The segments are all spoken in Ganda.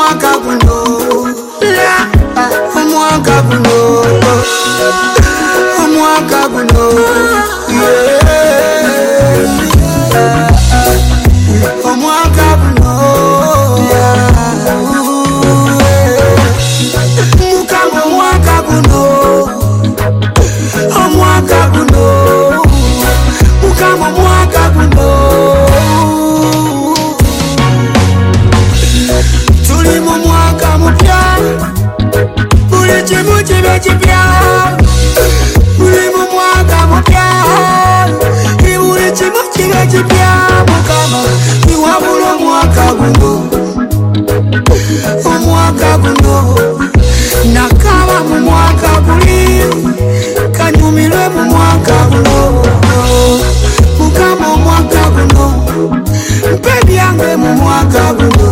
mwaka guno omwaka guno omwaka guno omwaka guno mukama omwaka guno omwaka guno mukama omwaka guno tuli mu mwaka mupya buli kimu kibe kipya tuli mu mwaka mupya buli kimu kibe kipya mukama niwabula omwaka guno omwaka guno nakaba mu mwaka guli kanyumirwe mu mwaka guno mukama omwaka guno mpe byange mu mwaka guno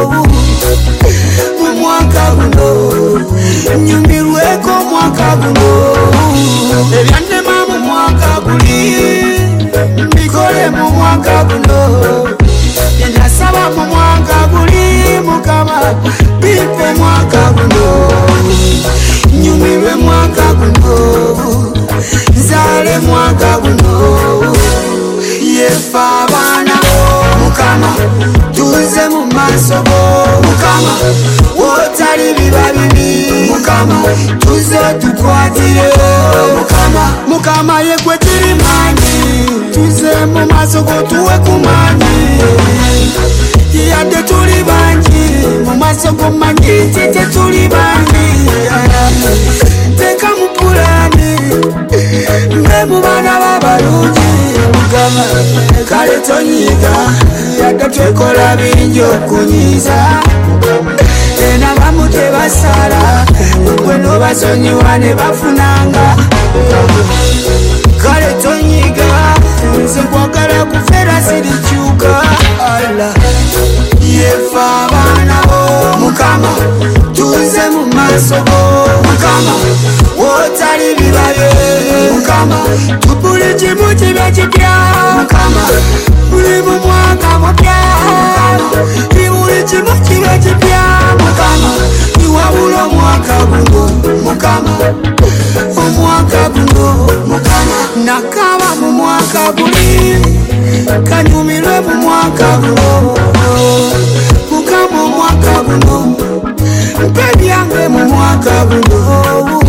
mu mwaka guno nyumirweko omwaka guno ebyannema mu mwaka guli mbikole mu mwaka guno nasaba mu mwaka guli mukama bimpe mwaka guno nyumirwe mwaka guno nzale mwaka guno yefa abaana mukama tuze mu maaso go mukama wotali biba bibi mukama tuze tukwatire mukama yegwe tiri manyi tuze mu maaso go tuwe kumanyi yadde tuli bangi mu maaso go manyi tete tuli bangi teka mu pulani mbe mu baana b'abalungi mukama kale tonyiga yadde twekola bingi okunyiiza ena bamu tebasala gwe nobasonyiwa ne bafunanga kale tonyiga nze nkwagala kufera sirikyuka ala yefa abaana bo mukama tuze mu maaso go mukama wotali bibaye mukama buli kimu kibe kipya mukama buli mu mwaka mupya buli kimu kibe kipya mukama niwabula omwaka guno mukama omwaka guno mukama nakaba mu mwaka guli kanyumirwe mu mwaka guno mukama omwaka guno mpe byange mu mwaka guno